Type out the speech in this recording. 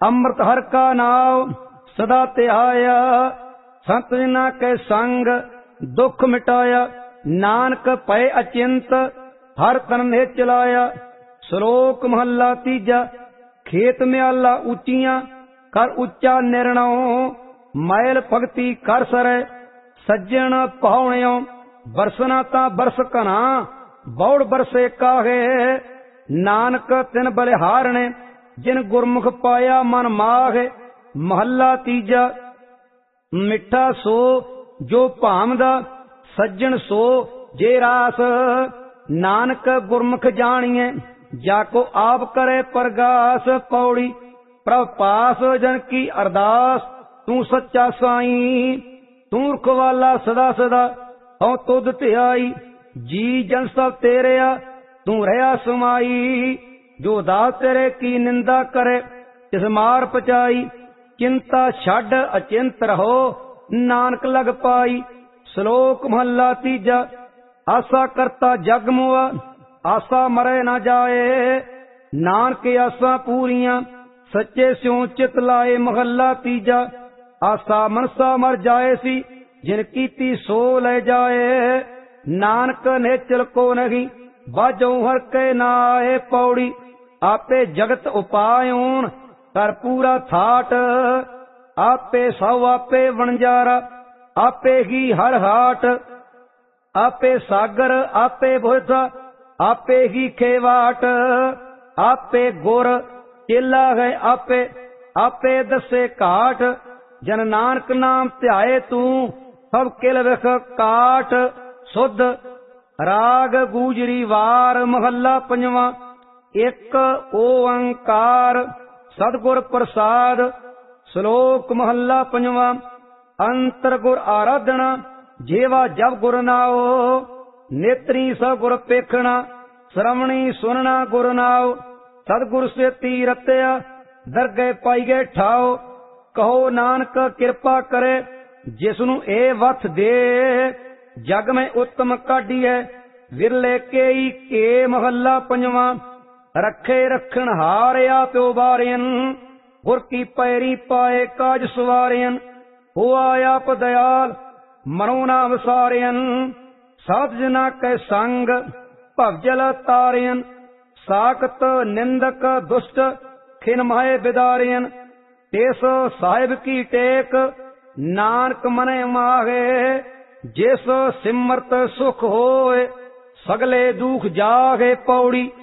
ਅੰਮ੍ਰਿਤ ਹਰ ਕਾ ਨਾਮ ਸਦਾ ਧਿਆਇਆ। ਸੰਤ ਜਨਾਂ ਕੇ ਸੰਗ ਦੁੱਖ ਮਿਟਾਇਆ। ਨਾਨਕ ਭਏ ਅਚਿੰਤ ਹਰ ਤਨ ਨੇ ਚਲਾਇਆ। ਸ਼ਲੋਕ ਮਹੱਲਾ ਤੀਜਾ। ਖੇਤ ਮਿਆਲਾ ਉੱਚੀਆਂ ਕਰ ਉੱਚਾ ਨਿਰਣਉ। ਮੈਲ ਭਗਤੀ ਕਰ ਸਰੈ ਸੱਜਣ ਪਾਉਣਿਓ। ਬਰਸਨਾ ਤਾਂ ਬਰਸ ਘਨਾ ਬੌੜ ਬਰਸੇ ਕਾਹੇ। ਨਾਨਕ ਤਿਨ ਬਲਿਹਾਰਣੇ ਜਿਨ ਗੁਰਮੁਖ ਪਾਇਆ ਮਨ ਮਾਹੇ। ਮਹੱਲਾ ਤੀਜਾ। ਮਿੱਠਾ ਸੋ ਜੋ ਭਾਮਦਾ ਸੱਜਣ ਸੋ ਜੇ ਰਾਸ। ਨਾਨਕ ਗੁਰਮੁਖ ਜਾਣੀਏ ਜਾ ਕੋ ਆਪ ਕਰੇ ਪ੍ਰਗਾਸ। ਪੌੜੀ। ਪ੍ਰਭ ਪਾਸ ਜਨ ਕੀ ਅਰਦਾਸ ਤੂੰ ਸੱਚਾ ਸਾਈਂ। ਤੂੰ ਰਖਵਾਲਾ ਸਦਾ ਸਦਾ ਹਉ ਤੁਧ ਧਿਆਈ। ਜੀ ਜਨ ਸਭ ਤੇਰਿਆ ਤੂੰ ਰਹਾ ਸਮਾਈ। ਜੋ ਦਾਸ ਤੇਰੇ ਕੀ ਨਿੰਦਾ ਕਰੇ ਤਿਸ ਮਾਰ ਪਚਾਈ। ਚਿੰਤਾ ਛੱਡ ਅਚਿੰਤ ਰਹੋ ਨਾਨਕ ਲਗ ਪਾਈ। ਸ਼ਲੋਕ ਮਹੱਲਾ ਤੀਜਾ। ਆਸਾ ਕਰਤਾ ਜਗ ਮੁਆ ਆਸਾ ਮਰੇ ਨਾ ਜਾਏ। ਨਾਨਕ ਆਸਾਂ ਪੂਰੀਆਂ ਸੱਚੇ ਸਿਉ ਚਿਤ ਲਾਏ। ਮਹੱਲਾ ਤੀਜਾ। ਆਸਾ ਮਨਸਾ ਮਰ ਜਾਏ ਸੀ ਜਿਨ ਕੀਤੀ ਸੋ ਲੈ ਜਾਏ। ਨਾਨਕ ਨੇਚਲ ਕੋ ਨਹੀਂ ਬਾਝੋ ਹਰ ਕੇ ਨਾਏ। ਪੌੜੀ। ਆਪੇ ਜਗਤ ਉਪਾਇਓਨ ਕਰ ਪੂਰਾ ਥਾਟ। ਆਪੇ ਸਭ ਆਪੇ ਵਣਜਾਰਾ ਆਪੇ ਹੀ ਹਰ ਹਾਟ। ਆਪੇ ਸਾਗਰ ਆਪੇ ਬੁਝ ਆਪੇ ਹੀ ਖੇਵਾਟ। ਆਪੇ ਗੁਰ ਚੇਲਾ ਹੈ ਆਪੇ ਆਪੇ ਦੱਸੇ ਘਾਟ। ਜਨ ਨਾਨਕ ਨਾਮ ਧਿਆਏ ਤੂੰ ਸਭ ਕਿਲ ਵਿਖ ਕਾਟ। ਸੁਧ ਰਾਗ ਗੂਜਰੀ ਵਾਰ। ਮਹੱਲਾ ਪੰਜਵਾਂ। ਇੱਕ ਓੰਕਾਰ ਸਤਿਗੁਰ ਪ੍ਰਸਾਦ। ਸ਼ਲੋਕ ਮਹੱਲਾ ਪੰਜਵਾਂ। ਅੰਤਰ ਗੁਰ ਆਰਾਧਨਾ ਜੇਵਾ ਜਬ ਗੁਰ ਨਾਉ। ਨੇਤਰੀ ਸਭ ਗੁਰ ਪੇਖਣਾ ਸ਼ਰਵਣੀ ਸੁਨਣਾ ਗੁਰ ਨਾਉ। ਸਤਿਗੁਰ ਸੇਤੀ ਰਤਿਆ ਦਰਗਹਿ ਪਾਈ ਗਏ ਠਾਉ। ਕਹੋ ਨਾਨਕ ਕਿਰਪਾ ਕਰੇ ਜਿਸ ਨੂੰ ਇਹ ਵਥ ਦੇ। ਜਗ ਮੈਂ ਉੱਤਮ ਕਾਢੀਐ ਵਿਰਲੇ ਕੇਈ ਕੇ। ਮਹੱਲਾ ਪੰਜਵਾਂ। ਰੱਖੇ ਰੱਖਣ ਹਾਰਿਆ ਪਿਓ ਬਾਰਿਅਨ ਗੁਰ ਕੀ ਪੈਰੀ ਪਾਏ ਕਾਜ ਸਵਾਰਿਅਨ। ਹੋਆ ਆਪ ਦਇਆਲ ਮਨੋ ਨਾ ਵਿਸਾਰਿਅਨ। ਸਾਧ ਜਨਾ ਕੈ ਸੰਗ ਭਵਜਲ ਤਾਰਿਅਨ। ਸਾਖਤ ਨਿੰਦਕ ਦੁਸ਼ਟ ਖਿਨ ਮਾਏ ਬਿਦਾਰਿਅਨ। ਤਿਸ ਸਾਹਿਬ ਕੀ ਟੇਕ ਨਾਨਕ ਮਨੇ ਮਾਹੇ। ਜਿਸ ਸਿਮਰਤ ਸੁਖ ਹੋਏ ਸਗਲੇ ਦੁਖ ਜਾਗੇ। ਪੌੜੀ।